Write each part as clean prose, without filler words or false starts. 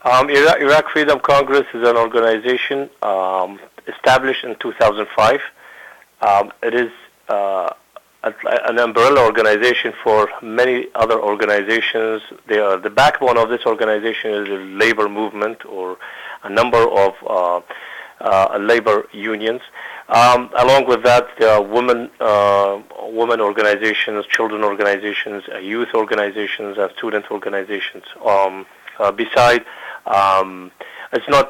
Iraq Freedom Congress is an organization established in 2005. It is an umbrella organization for many other organizations. The backbone of this organization is the labor movement, or a number of labor unions. Along with that, there are women organizations, children organizations, youth organizations, and student organizations. Besides, it's not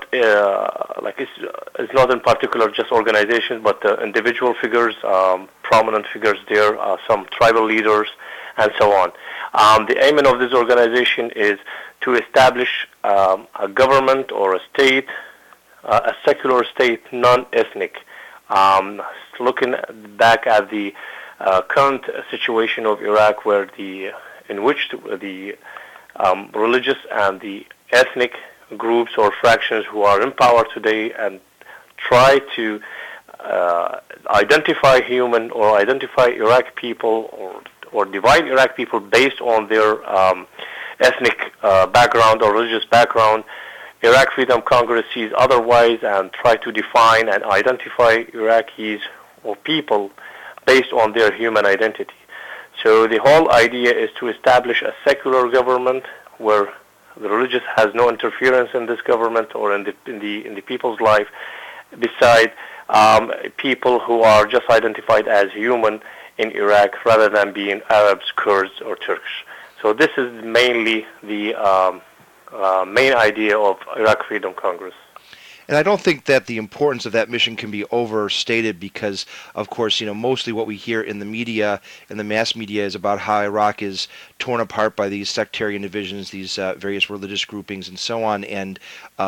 it's not in particular just organizations, but individual figures, prominent figures there, some tribal leaders, and so on. The aim of this organization is to establish a government or a state, a secular state, non-ethnic. Looking back at the current situation of Iraq, in which the religious and the ethnic groups or fractions who are in power today and try to identify Iraq people or divide Iraq people based on their ethnic background or religious background. Iraq Freedom Congress sees otherwise and try to define and identify Iraqis or people based on their human identity. So the whole idea is to establish a secular government where the religious has no interference in this government or in the people's life, beside people who are just identified as human in Iraq rather than being Arabs, Kurds, or Turks. So this is mainly the main idea of Iraq Freedom Congress. And I don't think that the importance of that mission can be overstated because, of course, mostly what we hear in the media, in the mass media, is about how Iraq is torn apart by these sectarian divisions, these various religious groupings, and so on. And,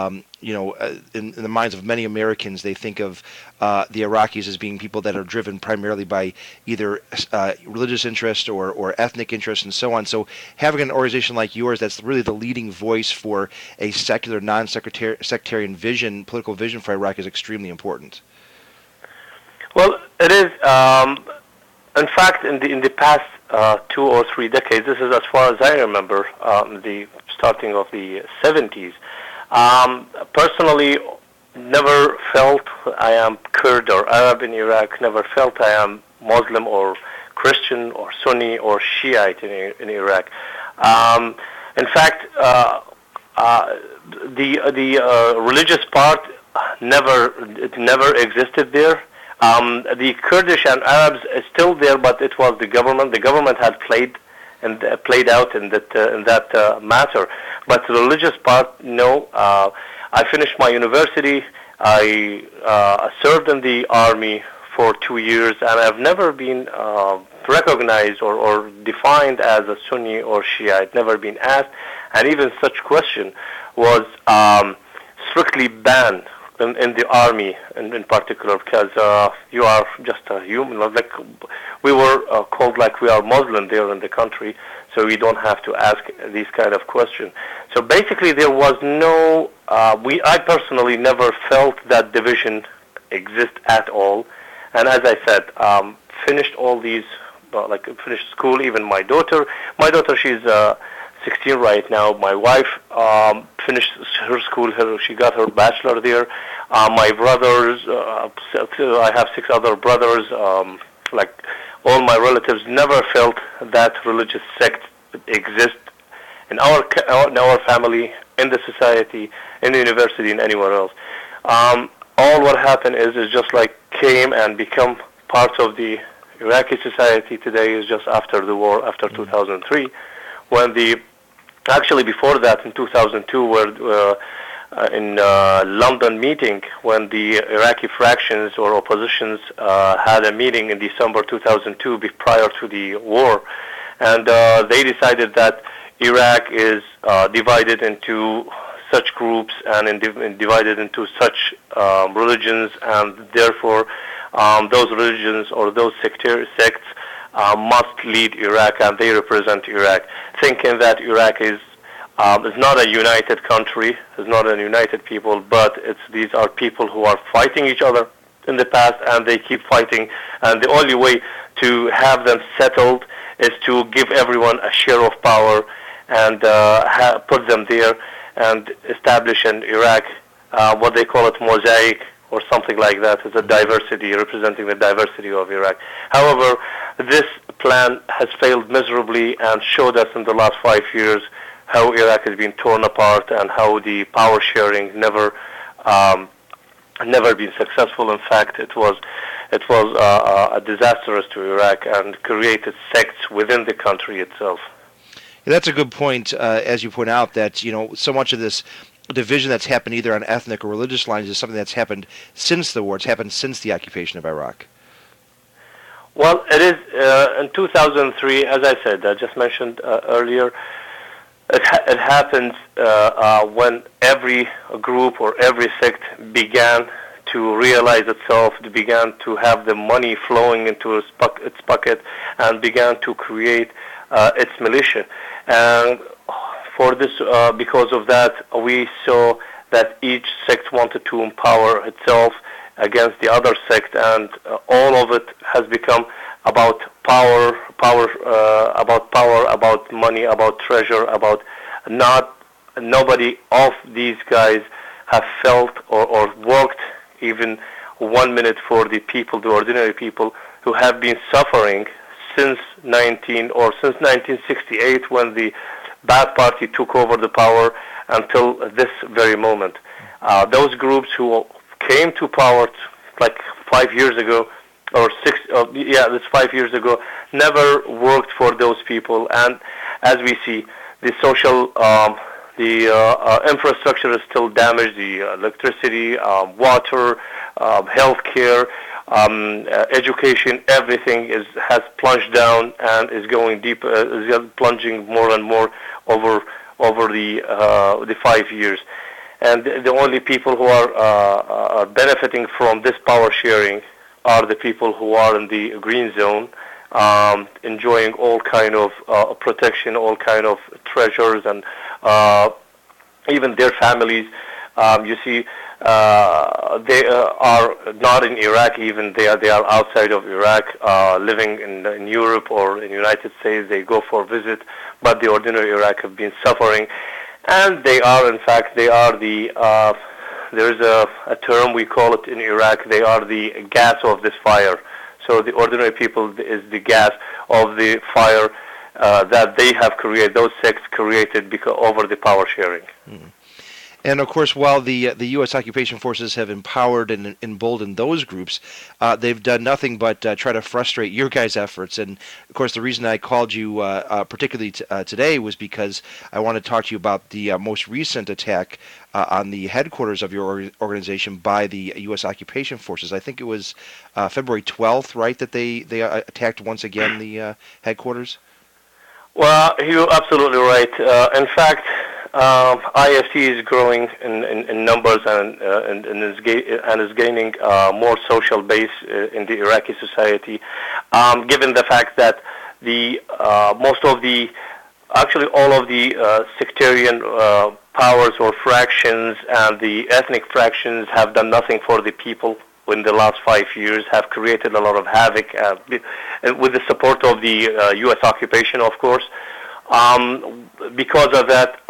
in the minds of many Americans, they think of the Iraqis as being people that are driven primarily by either religious interest or ethnic interest, and so on. So having an organization like yours that's really the leading voice for a secular, non-sectarian vision, political vision for Iraq is extremely important. Well, it is. In fact, in the past 2 or 3 decades, this is as far as I remember, the starting of the 70s. Personally, never felt I am Kurd or Arab in Iraq. Never felt I am Muslim or Christian or Sunni or Shiite in Iraq. In fact, the religious part never existed there. The Kurdish and Arabs is still there, but it was the government. The government had played out in that matter. But the religious part, no. I finished my university. I served in the army for 2 years, and I've never been recognized or defined as a Sunni or Shiite. Never been asked, and even such question was strictly banned in the army in particular, because you are just a human. Like we were called like we are Muslim there in the country, so we don't have to ask these kind of questions. So basically, there was no. I personally never felt that division exist at all. And as I said, finished all these, finished school. Even my daughter, she's 16 right now. My wife finished her school. She got her bachelor there. My brothers, I have 6 other brothers. All my relatives never felt that religious sect exist in our family, in the society, in the university, and anywhere else. All what happened is just like came and become part of the Iraqi society today is just after the war, after 2003, when actually before that in 2002, where in London meeting, when the Iraqi fractions or oppositions had a meeting in December 2002 prior to the war, and they decided that Iraq is divided into such groups and divided into such religions, and therefore those religions or those sects must lead Iraq, and they represent Iraq, thinking that Iraq is not a united country, is not a united people, but these are people who are fighting each other in the past, and they keep fighting, and the only way to have them settled is to give everyone a share of power and put them there and establish in Iraq what they call it mosaic or something like that. It's a diversity, representing the diversity of Iraq. However, this plan has failed miserably and showed us in the last 5 years how Iraq has been torn apart and how the power sharing never been successful. In fact, it was a disastrous to Iraq and created sects within the country itself. Yeah, that's a good point, as you point out, that so much of this division that's happened either on ethnic or religious lines is something that's happened since the war. It's happened since the occupation of Iraq. Well, it is in 2003, as I said, I just mentioned earlier. It happened when every group or every sect began to realize itself, began to have the money flowing into its pocket, and began to create its militia. And for this, because of that, we saw that each sect wanted to empower itself against the other sect, and all of it has become about power, about money, about treasure, about nobody of these guys have felt or worked even 1 minute for the people, the ordinary people who have been suffering since 1968 when the Ba'ath Party took over the power until this very moment. Those groups who came to power like 5 years ago, or this 5 years ago, never worked for those people. And as we see, the social, infrastructure is still damaged. The electricity, water, healthcare, education, everything has plunged down and is going deep, is plunging more and more over the 5 years. And the only people who are benefiting from this power sharing are the people who are in the green zone, enjoying all kind of protection, all kind of treasures, and even their families. You see, they are not in Iraq. Even they are outside of Iraq, living in Europe or in the United States. They go for a visit, but the ordinary Iraq have been suffering, and they are, in fact, they are the. There's a term we call it in Iraq. They are the gas of this fire. So the ordinary people is the gas of the fire that they have created. Those sects created over the power sharing. Mm. And of course, while the U.S. occupation forces have empowered and emboldened those groups, they've done nothing but try to frustrate your guys' efforts. And of course, the reason I called you particularly today was because I want to talk to you about the most recent attack on the headquarters of your organization by the U.S. occupation forces. I think it was February 12th, right, that they attacked once again the headquarters? Well, you're absolutely right. In fact, IFC is growing in numbers and is gaining more social base in the Iraqi society, given the fact that most of the, actually all of the sectarian powers or fractions and the ethnic fractions have done nothing for the people in the last 5 years, have created a lot of havoc with the support of the U.S. occupation, of course. Because of that,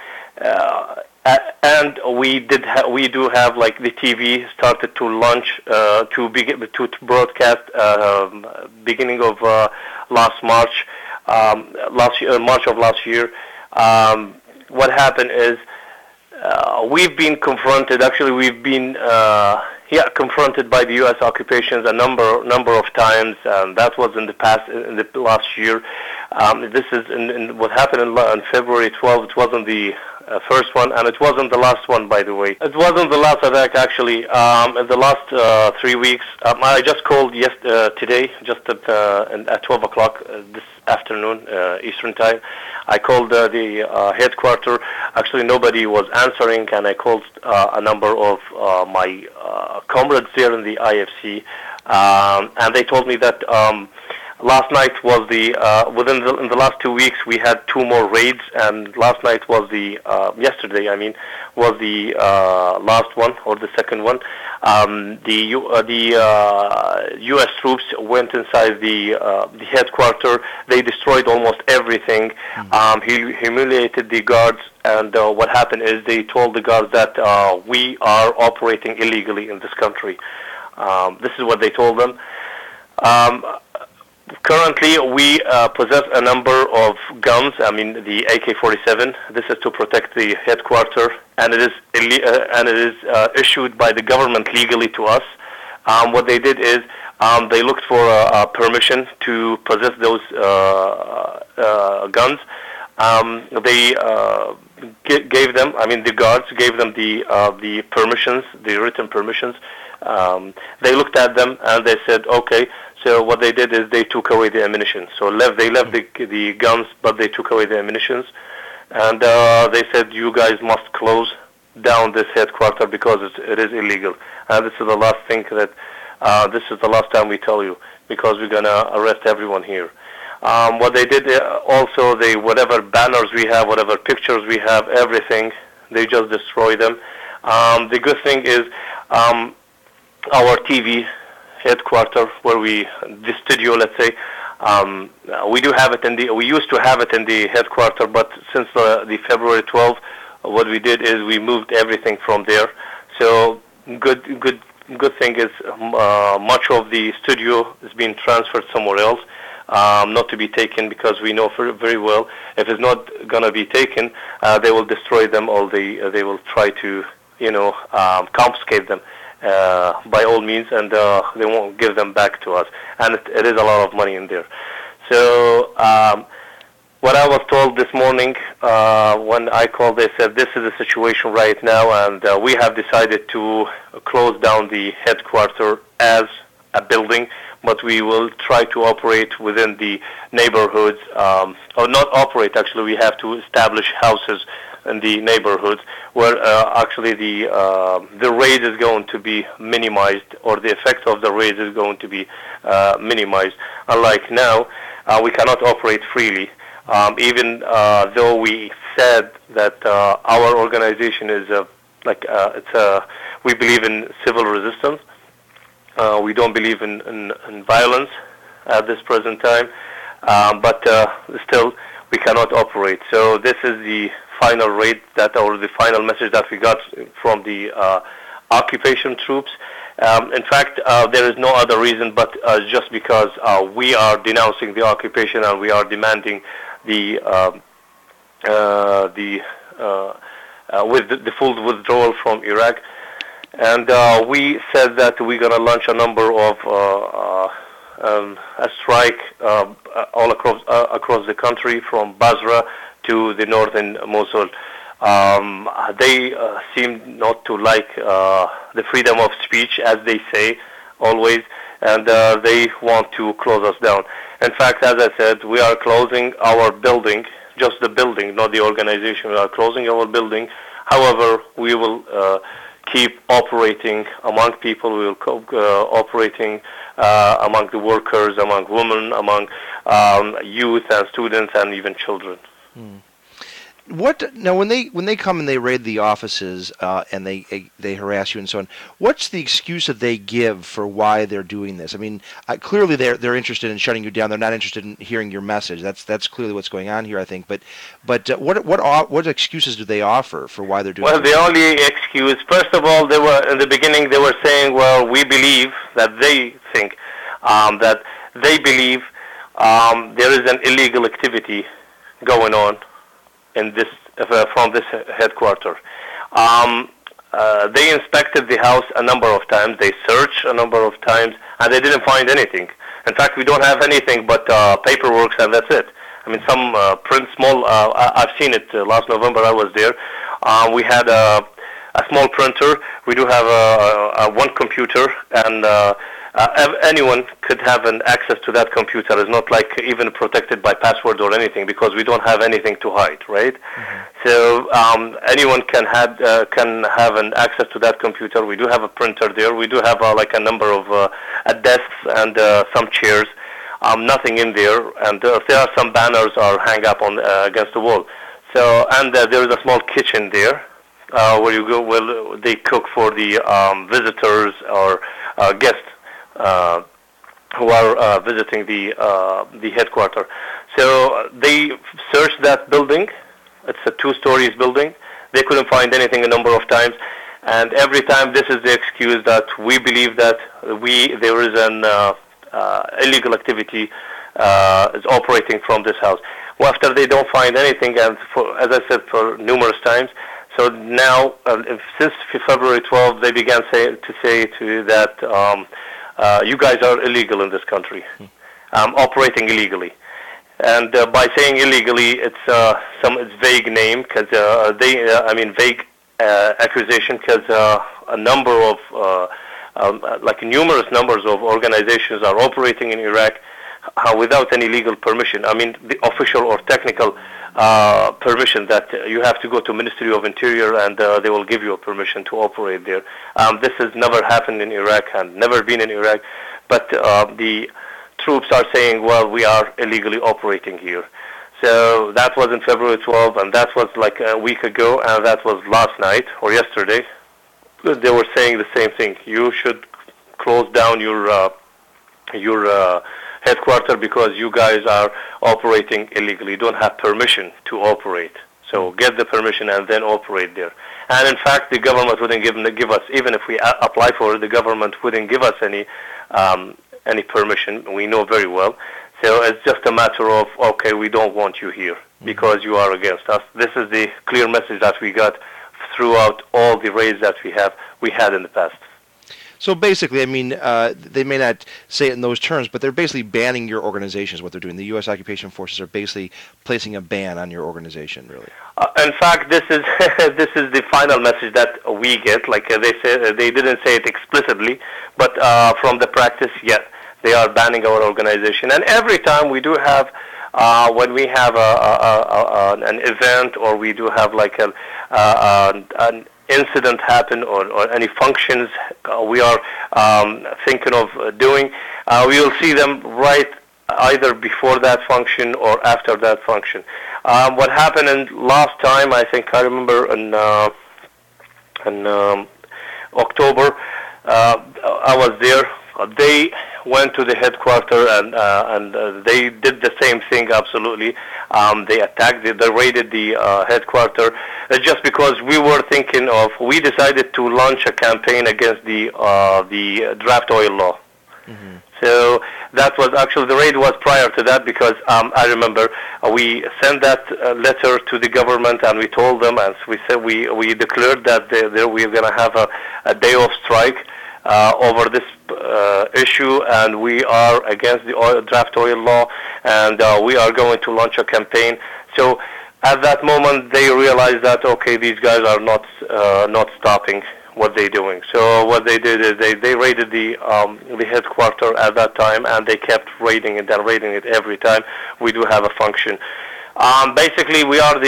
and we do have, like, the TV started to launch to broadcast beginning of last March, March of last year. What happened is we've been confronted. Actually, we've been confronted by the U.S. occupations a number of times, and that was in the last year. This is in what happened on February 12th. It wasn't the first one, and it wasn't the last one, by the way. It wasn't the last attack, actually. In the last 3 weeks, I just called today, just at 12 o'clock this afternoon, Eastern Time. I called the headquarters. Actually, nobody was answering, and I called a number of my comrades there in the IFC, and they told me that Last night was the in the last 2 weeks we had two more raids, and last night was the yesterday. I mean, was the last one or the second one. The U.S. troops went inside the headquarters. They destroyed almost everything. He humiliated the guards, and what happened is they told the guards that we are operating illegally in this country. This is what they told them. Currently, we possess a number of guns. I mean, the AK-47. This is to protect the headquarters, and it is issued by the government legally to us. What they did is they looked for a permission to possess those guns. They gave them. I mean, the guards gave them the permissions, the written permissions. They looked at them and they said, okay. So what they did is they took away the ammunition. So they left the guns, but they took away the ammunitions, and they said, you guys must close down this headquarters because it is illegal. And this is the last thing that this is the last time we tell you, because we're gonna arrest everyone here. What they did also, whatever banners we have, whatever pictures we have, everything, they just destroy them. The good thing is our TV headquarters, where the studio, let's say, we do have it we used to have it in the headquarters, but since the February 12th, what we did is we moved everything from there. So good thing is much of the studio is being transferred somewhere else, not to be taken, because we know very well if it's not gonna be taken, they will destroy them, or they will try to confiscate them. By all means, and they won't give them back to us, and it is a lot of money in there. So what I was told this morning when I called, they said this is the situation right now, and we have decided to close down the headquarters as a building, but we will try to operate within the neighborhoods, or not operate, actually we have to establish houses in the neighborhoods where actually the raid is going to be minimized, or the effect of the raid is going to be minimized. Unlike now, we cannot operate freely, even though we said that our organization is we believe in civil resistance. We don't believe in violence at this present time, but still we cannot operate. So this is the final raid or the final message that we got from the occupation troops. In fact, there is no other reason but just because we are denouncing the occupation, and we are demanding the full withdrawal from Iraq. And we said that we're going to launch a number of a strike all across the country, from Basra to the northern Mosul. They seem not to like the freedom of speech, as they say always, and they want to close us down. In fact, as I said, we are closing our building, just the building, not the organization. We are closing our building. However, we will keep operating among people. We will operating among the workers, among women, among youth and students, and even children. What now? When they come and they raid the offices and they harass you and so on, what's the excuse that they give for why they're doing this? I mean, clearly they're interested in shutting you down. They're not interested in hearing your message. That's clearly what's going on here, I think. But what excuses do they offer for why they're doing? Well, the only excuse, first of all, they were in the beginning. They were saying, well, we believe that they think that they believe there is an illegal activity going on in this from this headquarters. They inspected the house a number of times. They searched a number of times, and they didn't find anything. In fact, we don't have anything but paperwork, and that's it. I mean, some small. I've seen it last November. I was there. We had a small printer. We do have one computer, and anyone could have an access to that computer. It's not like even protected by password or anything, because we don't have anything to hide, right? Mm-hmm. So anyone can have an access to that computer. We do have a printer there. We do have like a number of desks and some chairs. nothing in there, and there are some banners are hang up on against the wall. So, and there is a small kitchen there where you go. Well, they cook for the visitors or guests who are visiting the headquarters. So they searched that building. It's a 2 stories building. They couldn't find anything a number of times, and every time this is the excuse that we believe that there is an illegal activity is operating from this house. Well, after they don't find anything, and as I said for numerous times, so now since February 12th, they began to say that you guys are illegal in this country, operating illegally. And by saying illegally, it's vague name because vague accusation because a number of numerous numbers of organizations are operating in Iraq without any legal permission. I mean, the official or technical permission that you have to go to Ministry of Interior and they will give you a permission to operate there. This has never happened in Iraq and never been in Iraq, but the troops are saying, well, we are illegally operating here. So that was in February 12th, and that was like a week ago, and that was last night or yesterday. They were saying the same thing. You should close down your headquarters because you guys are operating illegally. You don't have permission to operate. So get the permission and then operate there. And in fact, the government wouldn't give us, even if we apply for it, the government wouldn't give us any permission. We know very well. So it's just a matter of, okay, we don't want you here because you are against us. This is the clear message that we got throughout all the raids that we had in the past. So basically, I mean, they may not say it in those terms, but they're basically banning your organization is what they're doing. The U.S. occupation forces are basically placing a ban on your organization, really. In fact, this is this is the final message that we get. Like they say, they didn't say it explicitly, but from the practice, yes, they are banning our organization. And every time we do have, when we have an event or we do have like an incident happen or any functions we are thinking of doing, we will see them right either before that function or after that function. What happened in last time, I think I remember in October, I was there. They went to the headquarters and they did the same thing. Absolutely, they attacked. They raided the headquarters just because we decided to launch a campaign against the draft oil law. Mm-hmm. So that was actually, the raid was prior to that because I remember we sent that letter to the government and we told them, and we said we declared that we are going to have a day of strike over this issue, and we are against the draft oil law, and we are going to launch a campaign. So at that moment, they realized that, okay, these guys are not stopping what they're doing. So what they did is they raided the headquarters at that time, and they kept raiding it and raiding it every time we do have a function. Basically, we are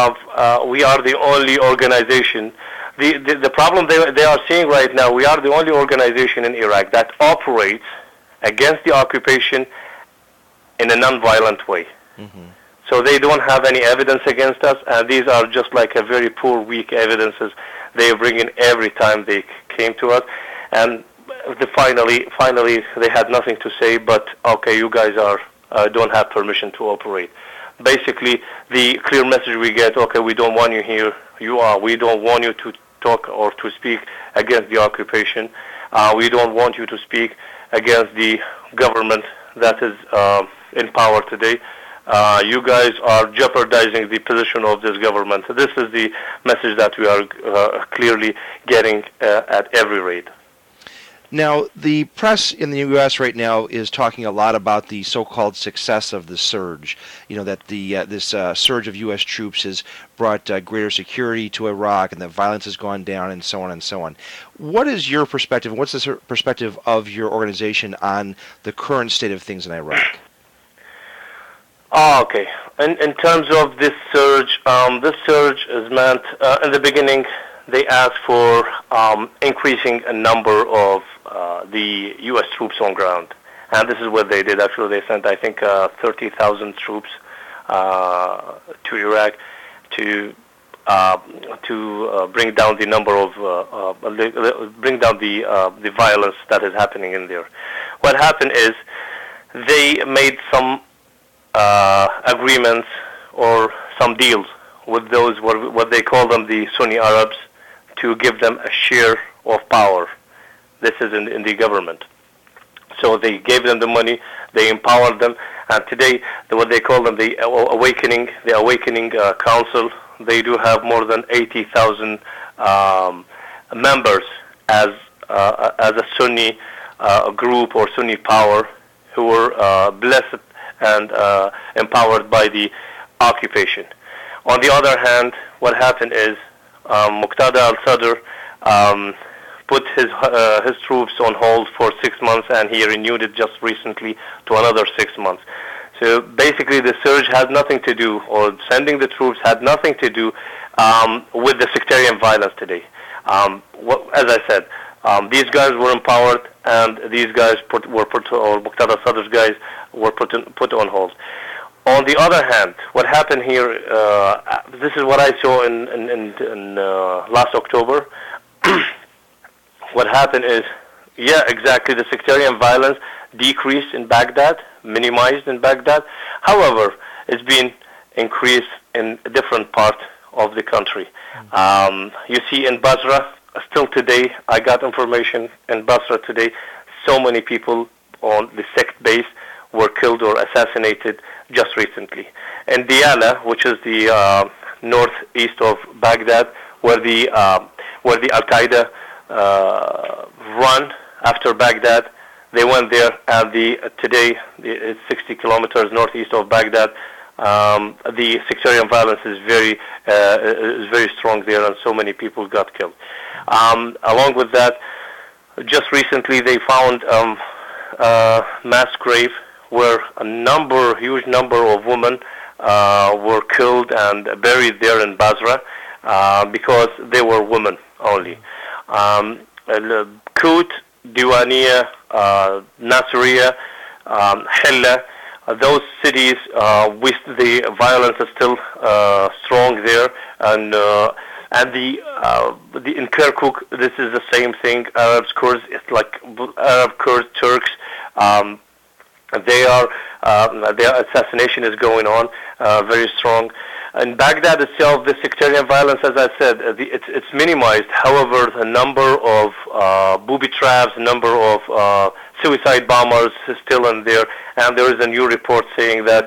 the only organization. The problem they are seeing right now, we are the only organization in Iraq that operates against the occupation in a non-violent way. Mm-hmm. So they don't have any evidence against us, and these are just like a very poor, weak evidences they bring in every time they came to us. And finally, they had nothing to say but, okay, you guys don't have permission to operate. Basically, the clear message we get, okay, we don't want you here. We don't want you to talk or to speak against the occupation. We don't want you to speak against the government that is in power today. You guys are jeopardizing the position of this government. So this is the message that we are clearly getting at every raid. Now, the press in the U.S. right now is talking a lot about the so-called success of the surge. You know, that this surge of U.S. troops has brought greater security to Iraq and that violence has gone down and so on and so on. What is your perspective, what's the perspective of your organization on the current state of things in Iraq? Okay. In terms of this surge is meant, in the beginning, they asked for increasing a number of the U.S. troops on ground. And this is what they did. Actually, they sent, I think, 30,000 troops to Iraq to bring down the number of bring down the violence that is happening in there. What happened is they made some agreements or some deals with those what they call them the Sunni Arabs to give them a share of power. This is in the government. So they gave them the money, they empowered them, and today what they call them the Awakening Council. They do have more than 80,000 members as a Sunni group or Sunni power who were blessed and empowered by the occupation. On the other hand, what happened is Muqtada al-Sadr put his troops on hold for 6 months, and he renewed it just recently to another 6 months. So basically, the surge had nothing to do, or sending the troops had nothing to do with the sectarian violence today. As I said, these guys were empowered, and these guys or Muqtada al-Sadr's guys were put on hold. On the other hand, what happened here, this is what I saw in last October. What happened is, yeah, exactly, the sectarian violence decreased in Baghdad, minimized in Baghdad. However, it's been increased in a different part of the country. You see in Basra, still today, I got information in Basra today, so many people on the sect base were killed or assassinated just recently. In Diyala, which is the northeast of Baghdad, where the Al-Qaeda run after Baghdad, they went there, and today it's 60 kilometers northeast of Baghdad. The sectarian violence is very strong there, and so many people got killed. Along with that, just recently they found a mass grave where a huge number of women were killed and buried there in Basra because they were women only. Kut, Diwania, Nasiriyah, Hilla, those cities, the violence is still strong there, and in Kirkuk, this is the same thing. Arabs, Kurds, it's like Arab, Kurds, Turks. Their assassination is going on very strong. In Baghdad itself, the sectarian violence, as I said, it's minimized. However, the number of booby traps, number of suicide bombers is still in there, and there is a new report saying that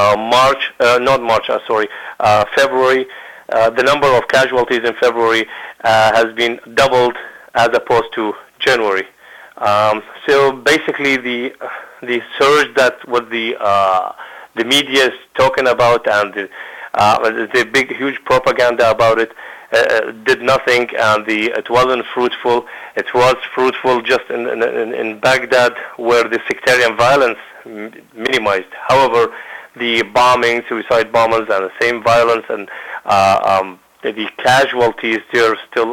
February, the number of casualties in February has been doubled as opposed to January. So basically, the surge that what the media is talking about and the big, huge propaganda about it did nothing, and it wasn't fruitful. It was fruitful just in Baghdad, where the sectarian violence minimized. However, the bombing, suicide bombers, and the same violence and the casualties there still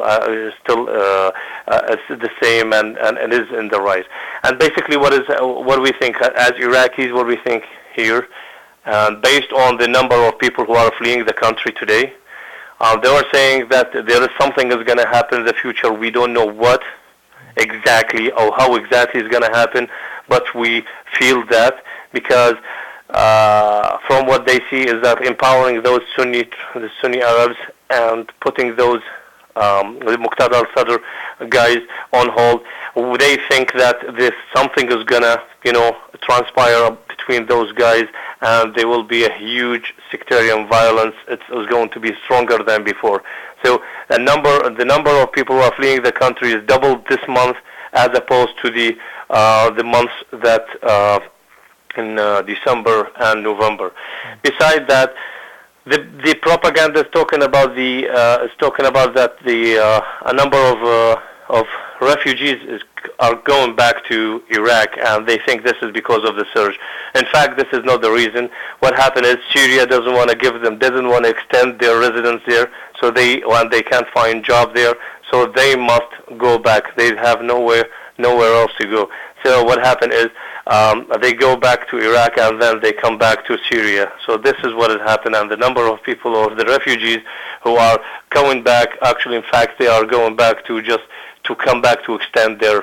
the same, and it is in the rise. And basically, what we think as Iraqis, what we think here. Based on the number of people who are fleeing the country today, they are saying that there is something that's going to happen in the future. We don't know what exactly or how exactly is going to happen, but we feel that because from what they see is that empowering the Sunni Arabs and putting those the Muqtada al-Sadr guys on hold, they think that something is going to transpire between those guys, and there will be a huge sectarian violence. It's going to be stronger than before. So the number of people who are fleeing the country is doubled this month as opposed to the months that in December and November. Besides that, the propaganda is talking about that a number of refugees are going back to Iraq, and they think this is because of the surge. In fact, this is not the reason. What happened is Syria doesn't want to extend their residence there, so they can't find job there, so they must go back. They have nowhere else to go. So what happened is they go back to Iraq and then they come back to Syria. So this is what has happened, and the number of people or the refugees who are coming back, actually, in fact, they are going back to come back to extend their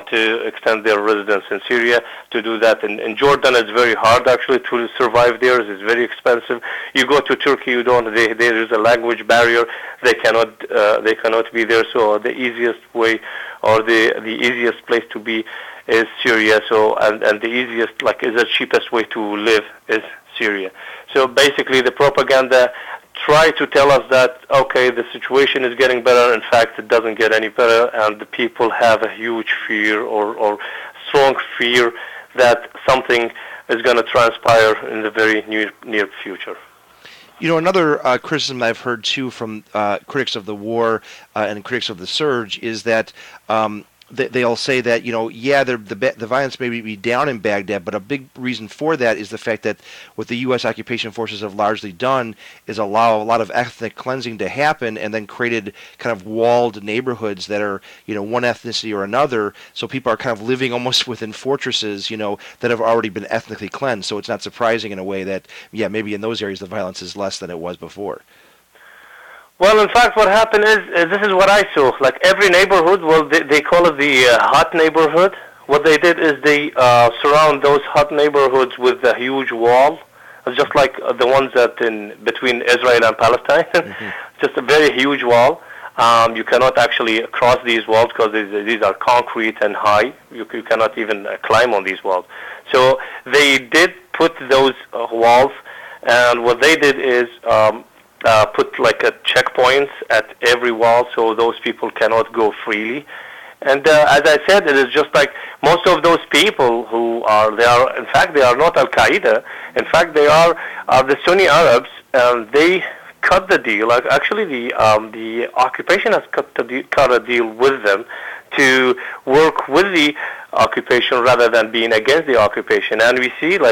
residence in Syria. To do that in Jordan, it's very hard actually to survive there. It's very expensive. You go to Turkey, there is a language barrier. They cannot be there. So the easiest way or the easiest place to be is Syria. So and the easiest is the cheapest way to live is Syria. So basically, the propaganda try to tell us that, okay, the situation is getting better. In fact, it doesn't get any better, and the people have a huge fear or strong fear that something is going to transpire in the very near future. You know, another criticism I've heard, too, from critics of the war and critics of the surge is that they'll say that, the violence may be down in Baghdad, but a big reason for that is the fact that what the U.S. occupation forces have largely done is allow a lot of ethnic cleansing to happen and then created kind of walled neighborhoods that are, one ethnicity or another, so people are kind of living almost within fortresses, that have already been ethnically cleansed. So it's not surprising in a way that, maybe in those areas the violence is less than it was before. Well, in fact, what happened is this is what I saw. Like every neighborhood, well, they call it the hot neighborhood. What they did is they surround those hot neighborhoods with a huge wall, just like the ones that between Israel and Palestine. Mm-hmm. Just a very huge wall. You cannot actually cross these walls because these are concrete and high. You cannot even climb on these walls. So they did put those walls, and what they did is put a checkpoints at every wall so those people cannot go freely. And as I said, it is just like most of those people in fact, they are not Al-Qaeda. In fact, they are the Sunni Arabs, and they cut the deal. Actually, the occupation has cut a deal with them to work with the occupation rather than being against the occupation. And we see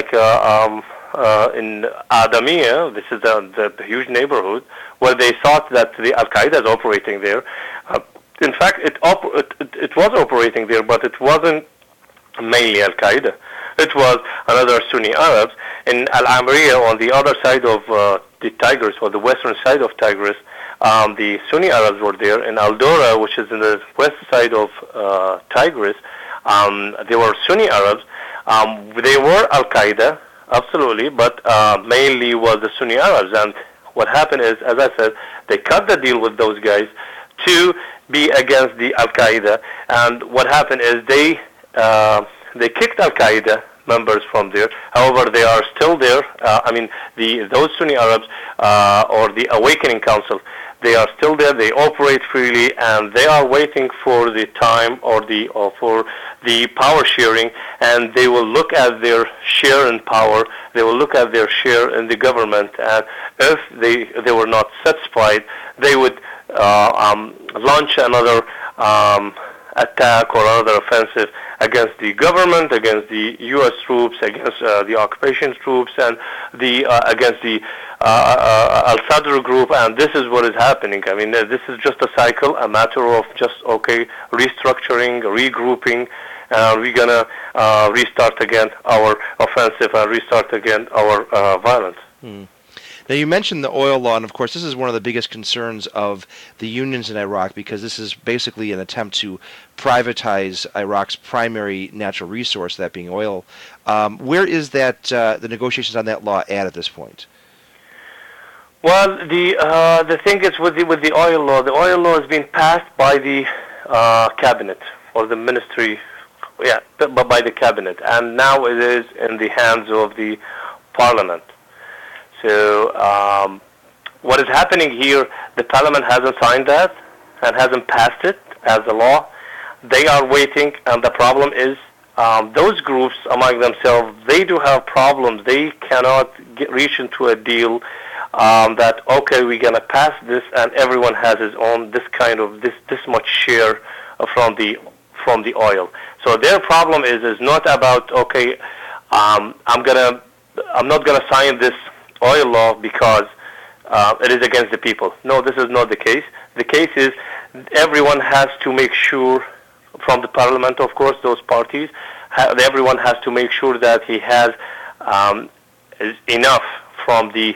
in Adamiyah, this is the huge neighborhood where they thought that the Al-Qaeda is operating there. In fact, it was operating there, but it wasn't mainly Al-Qaeda. It was another Sunni Arabs. In Al-Amriya, on the other side of the Tigris, or the western side of Tigris, the Sunni Arabs were there. In Al-Dora, which is in the west side of Tigris, they were Sunni Arabs. They were Al-Qaeda, absolutely, but mainly was the Sunni Arabs. And what happened is, as I said, they cut the deal with those guys to be against the Al-Qaeda. And what happened is they kicked Al-Qaeda members from there. However, they are still there. Those Sunni Arabs or the Awakening Council, they are still there. They operate freely, and they are waiting for the time or for the power sharing, and they will look at their share in power. They will look at their share in the government, and if they were not satisfied, they would launch another attack or another offensive against the government, against the U.S. troops, against the occupation troops, and against the Al-Sadr group. And this is what is happening. I mean, this is just a cycle, a matter of just, restructuring, regrouping, and we're going to restart again our offensive and restart again our violence. Now, you mentioned the oil law, and of course this is one of the biggest concerns of the unions in Iraq, because this is basically an attempt to privatize Iraq's primary natural resource, that being oil. Where is that the negotiations on that law at this point? Well, the thing is with the oil law has been passed by the cabinet or the ministry, by the cabinet, and now it is in the hands of the parliament. So what is happening here, the parliament hasn't signed that and hasn't passed it as a law. They are waiting, and the problem is those groups among themselves, they do have problems. They cannot reach into a deal that, we're going to pass this and everyone has his own, this much share from the oil. So their problem is not about, I'm not going to sign this oil law because it is against the people. No, this is not the case. The case is everyone has to make sure, from the parliament, of course, those parties everyone has to make sure that he has enough from the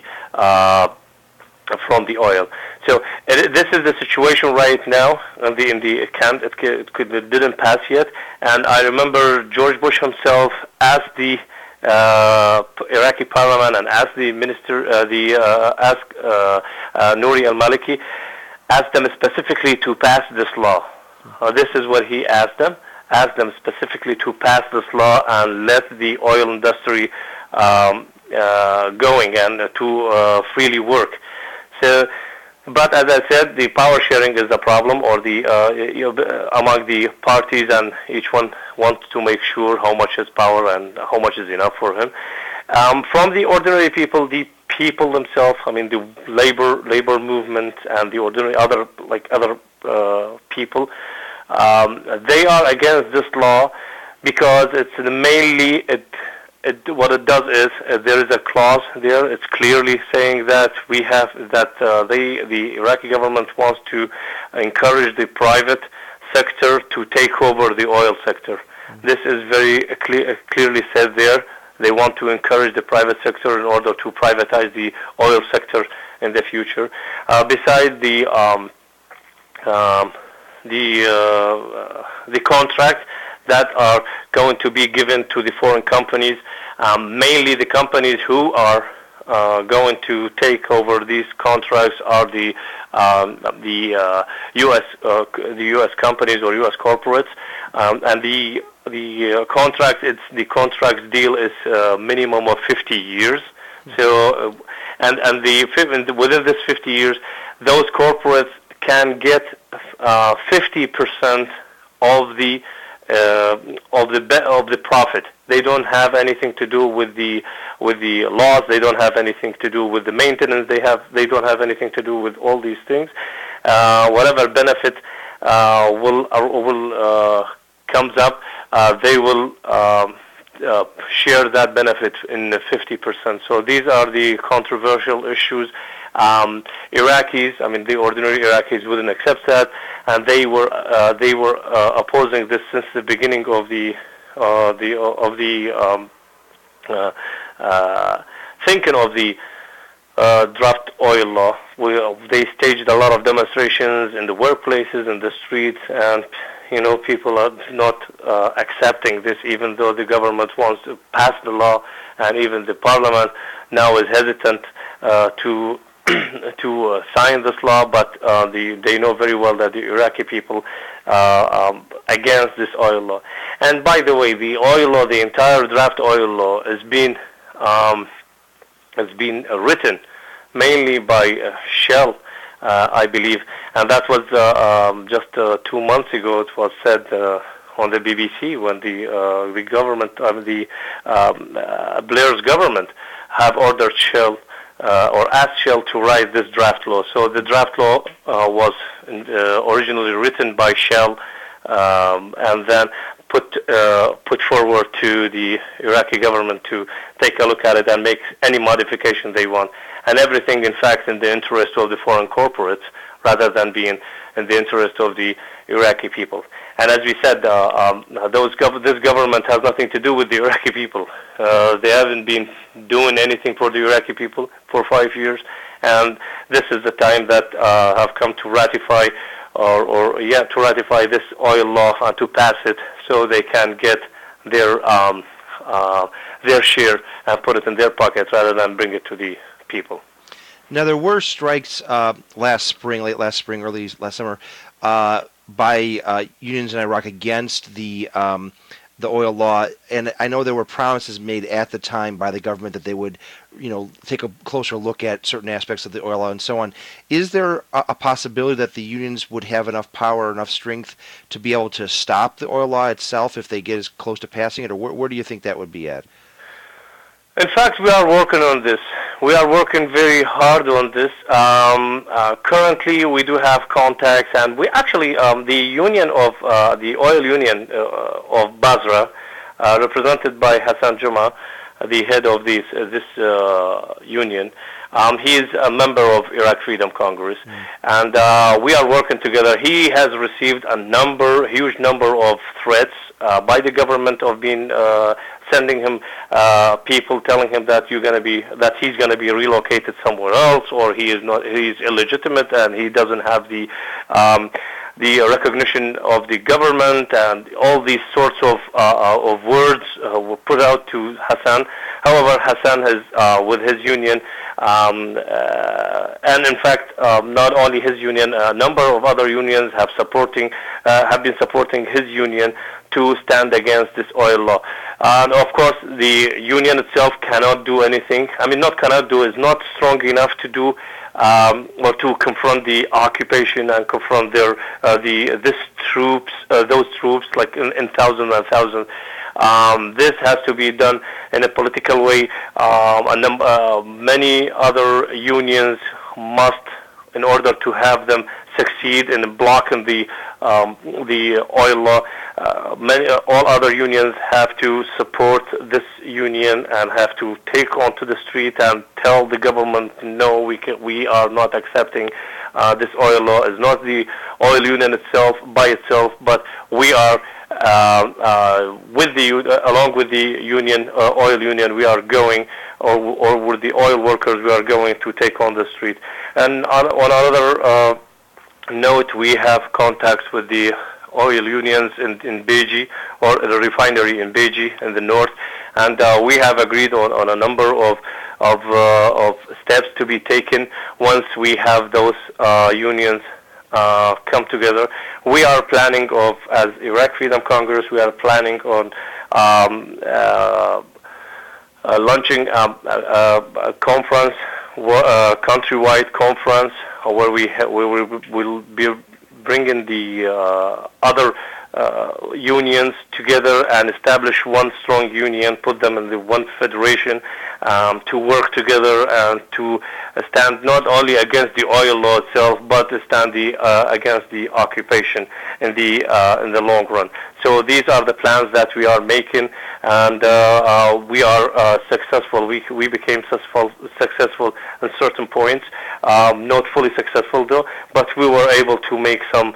oil. So this is the situation right now in the camp. It didn't pass yet, and I remember George Bush himself asked the Iraqi parliament and asked the minister, Nouri al-Maliki, asked them specifically to pass this law. This is what he asked them specifically to pass this law and let the oil industry going and to freely work. So, but as I said, the power sharing is the problem, or the among the parties, and each one wants to make sure how much is power and how much is enough for him. From the ordinary people, the people themselves, I mean the labor movement and the ordinary other people, they are against this law because it's mainly what it does is there is a clause there. It's clearly saying that the Iraqi government wants to encourage the private sector to take over the oil sector. This is very clearly said there. They want to encourage the private sector in order to privatize the oil sector in the future. Besides the contracts that are going to be given to the foreign companies, mainly the companies who are going to take over these contracts are the U.S. companies or U.S. corporates, and the contract deal is minimum of 50 years. So within this 50 years, those corporates can get 50% of the profit. They don't have anything to do with the laws. They don't have anything to do with the maintenance. They don't have anything to do with all these things. Whatever benefit comes up, they will share that benefit in 50%. So these are the controversial issues. Iraqis, I mean the ordinary Iraqis, wouldn't accept that, and they were opposing this since the beginning of the thinking of the draft oil law. They staged a lot of demonstrations in the workplaces, in the streets, and people are not accepting this, even though the government wants to pass the law, and even the parliament now is hesitant to sign this law, but they know very well that the Iraqi people are against this oil law. And by the way, the oil law, the entire draft oil law, has been written mainly by Shell, I believe, and that was just 2 months ago. It was said on the BBC when the government, Blair's government, have ordered Shell or asked Shell to write this draft law. So the draft law was originally written by Shell and then put forward to the Iraqi government to take a look at it and make any modification they want. And everything, in fact, in the interest of the foreign corporates rather than being in the interest of the Iraqi people. And as we said, this government has nothing to do with the Iraqi people. They haven't been doing anything for the Iraqi people for 5 years, and this is the time that have come to ratify to ratify this oil law and to pass it so they can get their share and put it in their pockets rather than bring it to the people. Now, there were strikes late last spring, early last summer, by unions in Iraq against the oil law, and I know there were promises made at the time by the government that they would, take a closer look at certain aspects of the oil law and so on. Is there a possibility that the unions would have enough power, enough strength to be able to stop the oil law itself if they get as close to passing it, or where do you think that would be at? In fact, we are working on this. We are working very hard on this. Currently, we do have contacts, and we actually, the union of the oil union of Basra, represented by Hassan Juma, the head of this union, He is a member of Iraq Freedom Congress, and we are working together. He has received huge number of threats by the government of being sending him people telling him that he's going to be relocated somewhere else, or he's illegitimate and he doesn't have the recognition of the government, and all these sorts of words were put out to Hassan. However, Hassan has, with his union, and in fact, not only his union, a number of other unions have been supporting his union to stand against this oil law. And of course, the union itself cannot do anything. I mean, not cannot do, is not strong enough to do or to confront the occupation and confront those troops, like in thousands and thousands. This has to be done in a political way. Many other unions must, in order to have them succeed in blocking the oil law, all other unions have to support this union and have to take onto the street and tell the government, no, we are not accepting this oil law. It's not the oil union itself by itself, but we are along with the union, oil union, we are going, or with the oil workers, we are going to take on the street. And on another note, we have contacts with the oil unions in Beji, or the refinery in Beji in the north, and we have agreed on a number of steps to be taken once we have those unions come together. We are planning as Iraq Freedom Congress, we are planning on launching a conference, countrywide conference, where we will be bringing the other unions together and establish one strong union, put them in the one federation, to work together and to stand not only against the oil law itself, but to stand against the occupation in the long run. So these are the plans that we are making, and we are successful. We became successful in certain points, not fully successful though, but we were able to make some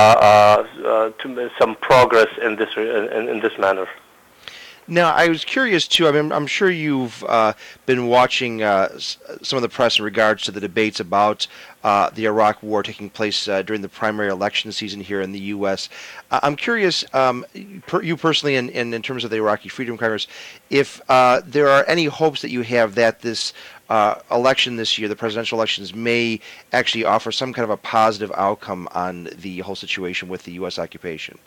progress in this manner. Now, I was curious too. I mean, I'm sure you've been watching some of the press in regards to the debates about the Iraq War taking place during the primary election season here in the U.S. I'm curious, you personally, and in terms of the Iraqi Freedom Congress, if there are any hopes that you have that this election this year, the presidential elections, may actually offer some kind of a positive outcome on the whole situation with the U.S. occupation.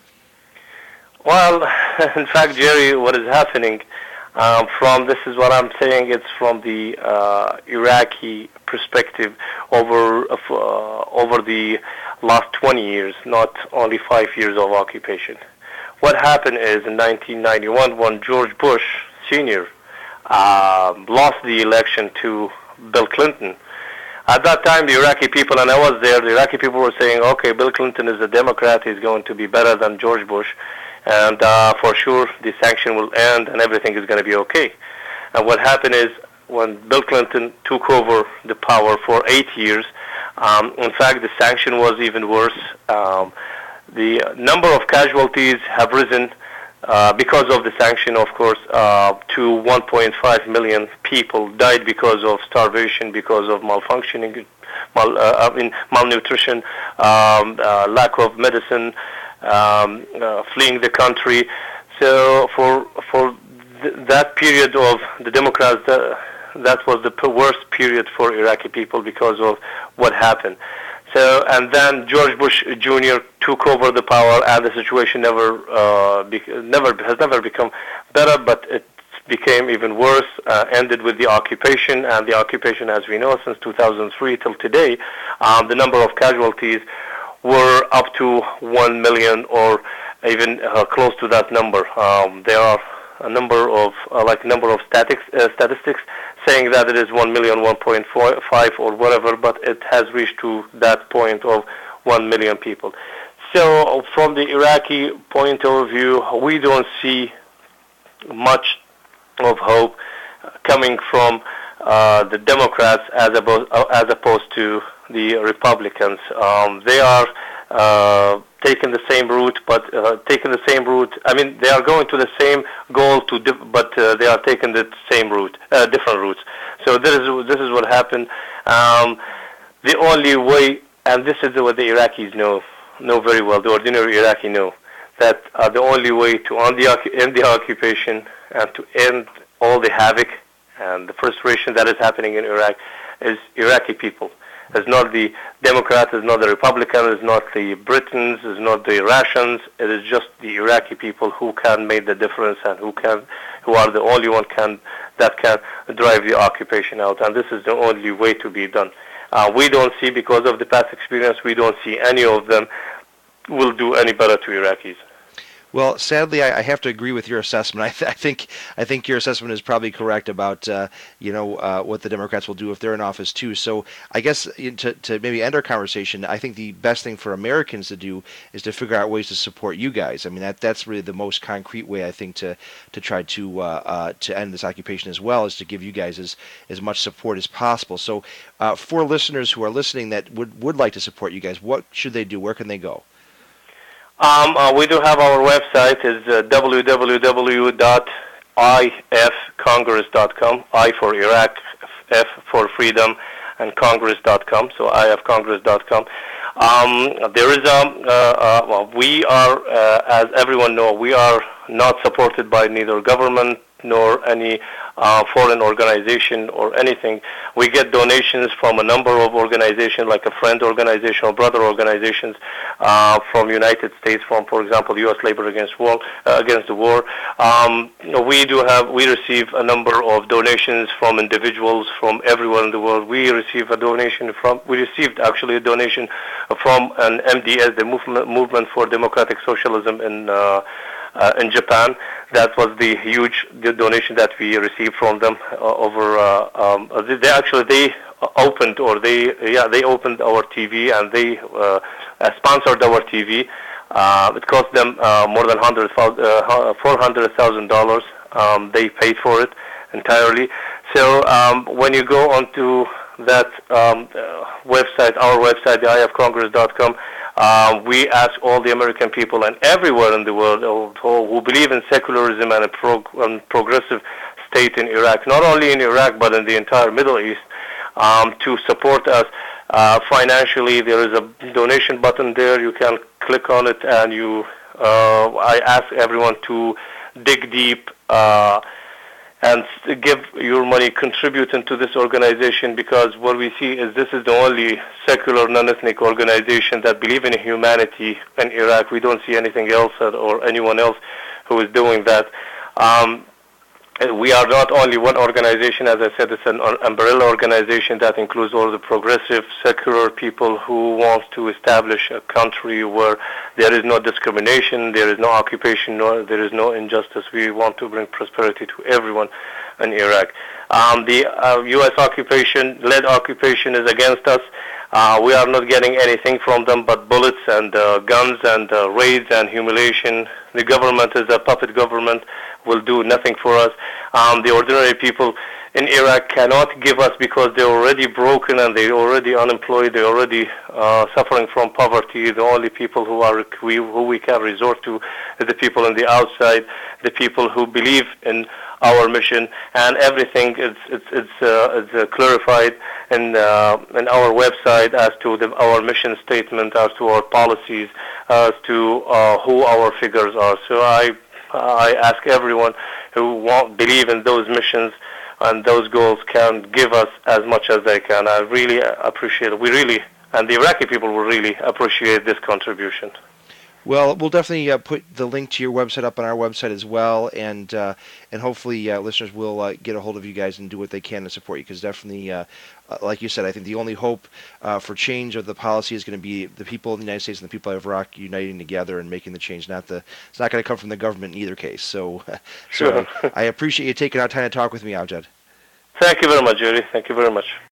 Well, in fact, Jerry, what is happening this is what I'm saying, it's from the Iraqi perspective over the last 20 years, not only 5 years of occupation. What happened is in 1991, when George Bush Sr. Lost the election to Bill Clinton. At that time, the Iraqi people, and I was there, the Iraqi people were saying, okay, Bill Clinton is a Democrat, he's going to be better than George Bush, and for sure the sanction will end and everything is going to be okay. And what happened is, when Bill Clinton took over the power for 8 years, in fact the sanction was even worse. The number of casualties have risen because of the sanction, of course, to 1.5 million people died because of starvation, because of malfunctioning, malnutrition, lack of medicine, fleeing the country. So for that period of the Democrats, that was the worst period for Iraqi people because of what happened. So, and then George Bush Jr. took over the power, and the situation has never become better, but it became even worse. Ended with the occupation, and the occupation, as we know, since 2003 till today, the number of casualties were up to 1 million, or even close to that number. There are a number of statistics saying that it is 1 million, 1.5 or whatever, but it has reached to that point of 1 million people. So from the Iraqi point of view, we don't see much of hope coming from the Democrats as opposed to the Republicans. They are taking the same route, but taking the same route. I mean, they are going to the same goal, but they are taking the same route, different routes. So this is what happened. The only way, and this is what the Iraqis know very well. The ordinary Iraqi know that the only way to end the occupation and to end all the havoc and the frustration that is happening in Iraq is Iraqi people. It's not the Democrats, it's not the Republicans, it's not the Britons, it's not the Russians. It is just the Iraqi people who can make the difference and who are the only one that can drive the occupation out. And this is the only way to be done. We don't see, because of the past experience, we don't see any of them will do any better to Iraqis. Well, sadly, I have to agree with your assessment. I think your assessment is probably correct about what the Democrats will do if they're in office too. So I guess to maybe end our conversation, I think the best thing for Americans to do is to figure out ways to support you guys. I mean, that's really the most concrete way, I think, to try to end this occupation as well, is to give you guys as much support as possible. So for listeners who are listening that would like to support you guys, what should they do? Where can they go? We do have our website. Is www.ifcongress.com. I for Iraq, F for freedom, and congress.com. So ifcongress.com. There is we are, as everyone knows, we are not supported by neither government nor any foreign organization or anything. We get donations from a number of organizations, like a friend organization or brother organizations from United States, from, for example, U.S. Labor Against the War. We receive a number of donations from individuals from everywhere in the world. We received a donation from an MDS, the Movement for Democratic Socialism in Japan. That was the huge donation that we received from them. They opened our TV, and they sponsored our TV. It cost them more than $400,000. They paid for it entirely. So when you go onto that website, our website, the ifcongress.com, we ask all the American people and everywhere in the world who believe in secularism and a progressive state in Iraq, not only in Iraq but in the entire Middle East, to support us financially. There is a donation button there. You can click on it, and I ask everyone to dig deep and give your money, contribute into this organization, because what we see is this is the only secular, non-ethnic organization that believe in humanity in Iraq. We don't see anything else or anyone else who is doing that. We are not only one organization. As I said, it's an umbrella organization that includes all the progressive, secular people who want to establish a country where there is no discrimination, there is no occupation, nor there is no injustice. We want to bring prosperity to everyone in Iraq. The U.S. led occupation is against us. We are not getting anything from them but bullets and guns and raids and humiliation. The government is a puppet government, will do nothing for us. The ordinary people in Iraq cannot give us, because they're already broken and they're already unemployed, they're already suffering from poverty. The only people who we can resort to is the people on the outside, the people who believe in our mission, and everything is clarified in our website as to our mission statement, as to our policies, as to who our figures are. So I ask everyone who believe in those missions and those goals can give us as much as they can. I really appreciate it. And the Iraqi people will really appreciate this contribution. Well, we'll definitely put the link to your website up on our website as well, and hopefully listeners will get a hold of you guys and do what they can to support you, because definitely, like you said, I think the only hope for change of the policy is going to be the people in the United States and the people of Iraq uniting together and making the change. It's not going to come from the government in either case. So Sure. I appreciate you taking our time to talk with me, Amjad. Thank you very much, Jerry. Thank you very much.